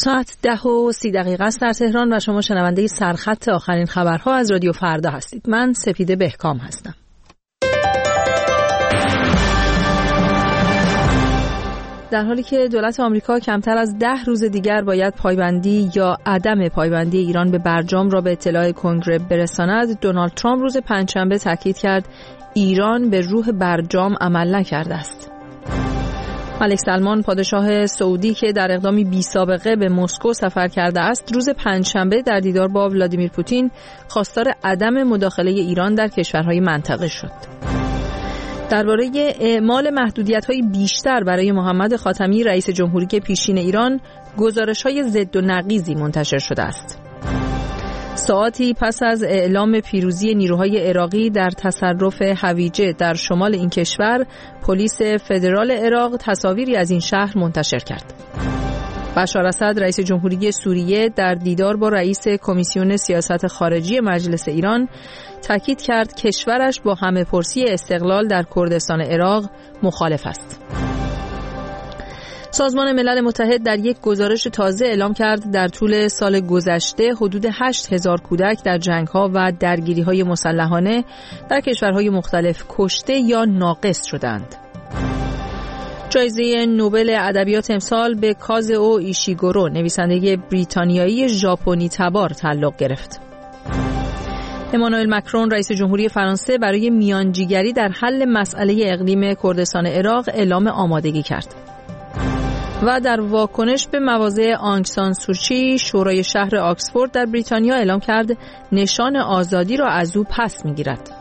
ساعت 10:30 است در تهران و شما شنونده سرخط آخرین خبرها از رادیو فردا هستید. من سپیده بهکام هستم. در حالی که دولت آمریکا کمتر از 10 روز دیگر باید پایبندی یا عدم پایبندی ایران به برجام را به اطلاع کنگره برساند، دونالد ترامپ روز پنجشنبه تاکید کرد ایران به روح برجام عمل نکرده است. ملک سلمان پادشاه سعودی که در اقدامی بی سابقه به مسکو سفر کرده است، روز پنجشنبه در دیدار با ولادیمیر پوتین خواستار عدم مداخله ایران در کشورهای منطقه شد. درباره اعمال محدودیت‌های بیشتر برای محمد خاتمی رئیس جمهوری پیشین ایران، گزارش‌های ضد و نقیضی منتشر شده است. ساعاتی پس از اعلام پیروزی نیروهای عراقی در تصرف هویجه در شمال این کشور، پلیس فدرال عراق تصاویری از این شهر منتشر کرد. بشار اسد رئیس جمهوری سوریه در دیدار با رئیس کمیسیون سیاست خارجی مجلس ایران تاکید کرد کشورش با همه‌پرسی استقلال در کردستان عراق مخالف است. سازمان ملل متحد در یک گزارش تازه اعلام کرد در طول سال گذشته حدود 8000 کودک در جنگ‌ها و درگیری‌های مسلحانه در کشورهای مختلف کشته یا ناقص شدند. جایزه نوبل ادبیات امسال به کازئو ایشیگورو، نویسنده بریتانیایی ژاپنی تبار، تعلق گرفت. امانوئل مکرون رئیس جمهوری فرانسه برای میانجیگری در حل مسئله اقلیم کردستان عراق اعلام آمادگی کرد. و در واکنش به مواضع آنگ سان سوچی، شورای شهر آکسفورد در بریتانیا اعلام کرد نشان آزادی را از او پس می‌گیرد.